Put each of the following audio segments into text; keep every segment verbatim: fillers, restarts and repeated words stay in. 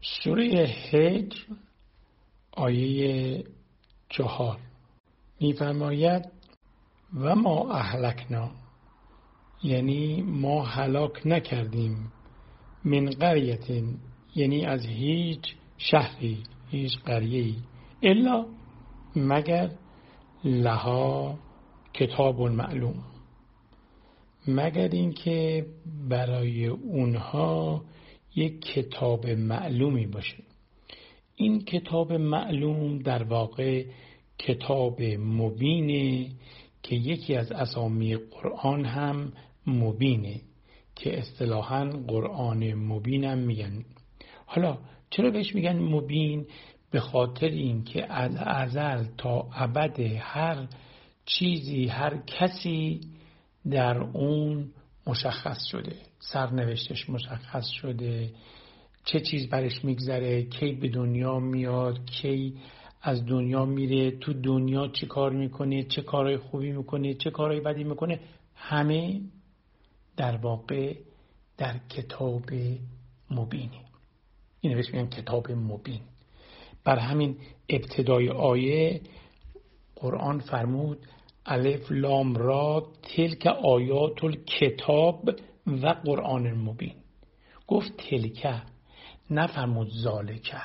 سوره هجر آیه چهار می‌فرماید و ما اهلکنا، یعنی ما هلاک نکردیم، من قریت، یعنی از هیچ شهری، هیچ قریه‌ای، الا مگر لها کتاب معلوم، مگر اینکه برای اونها یک کتاب معلومی باشه. این کتاب معلوم در واقع کتاب مبینه که یکی از اسامی قرآن هم مبینه که اصطلاحاً قرآن مبینم میگن. حالا چرا بهش میگن مبین؟ به خاطر این که از ازل تا ابد هر چیزی، هر کسی در اون مشخص شده، سرنوشتش مشخص شده، چه چیز برش میگذره، کی به دنیا میاد، کی از دنیا میره، تو دنیا چه کار میکنه، چه کارهای خوبی میکنه، چه کارهای بدی میکنه، همه در واقع در کتاب مبینه. اینو بهش میگن کتاب مبین. بر همین ابتدای آیه قرآن فرمود الف لام را تلک آیات الکتاب و قرآن مبین. گفت تلک، نفرمود ذالک.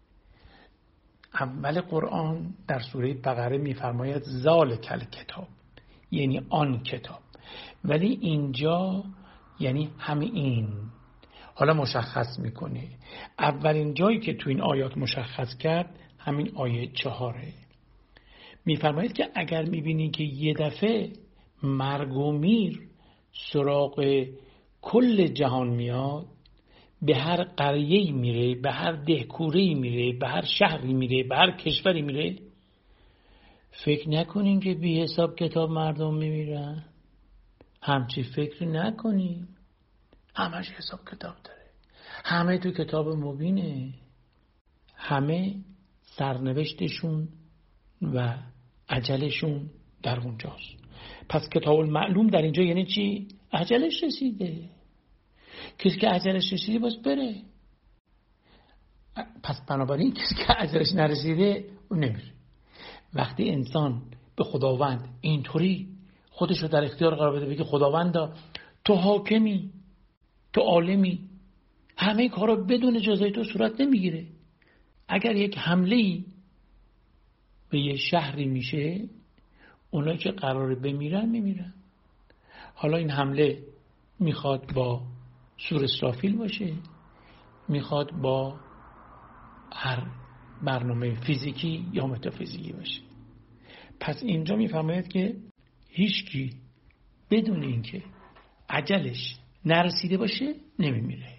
اول قرآن در سوره بقره میفرماید ذالک الکتاب، یعنی آن کتاب، ولی اینجا یعنی همین این. حالا مشخص میکنه. اولین جایی که تو این آیات مشخص کرد همین آیه چهاره. میفرماید که اگر میبینی که یه دفعه مرگ و میر سراغ کل جهان میاد، به هر قریه‌ای میره، به هر دهکوره‌ای میره، به هر شهری میره، به هر کشوری میره، فکر نکنین که بی حساب کتاب مردم میمیرن. همچی فکر نکنین. همش حساب کتاب داره. همه تو کتاب مبینه. همه سرنوشتشون و اجلشون در اونجاست. پس کتاب المعلوم در اینجا یعنی چی؟ اجلش رسیده. کسی که اجلش رسیده باز بره. پس بنابراین کسی که اجلش نرسیده اون نمیره. وقتی انسان به خداوند اینطوری خودش رو در اختیار قرار بده، بگه خداوندا تو حاکمی، تو عالمی، همه کارا بدون اجازه تو صورت نمیگیره. اگر یک حمله‌ای به یه شهری میشه، اونایی که قراره بمیرن میمیرن. حالا این حمله میخواد با سور اسرافیل باشه، میخواد با هر برنامه فیزیکی یا متافیزیکی باشه. پس اینجا میفهمید که هیچکی بدون اینکه اجلش نرسیده باشه نمیمیره.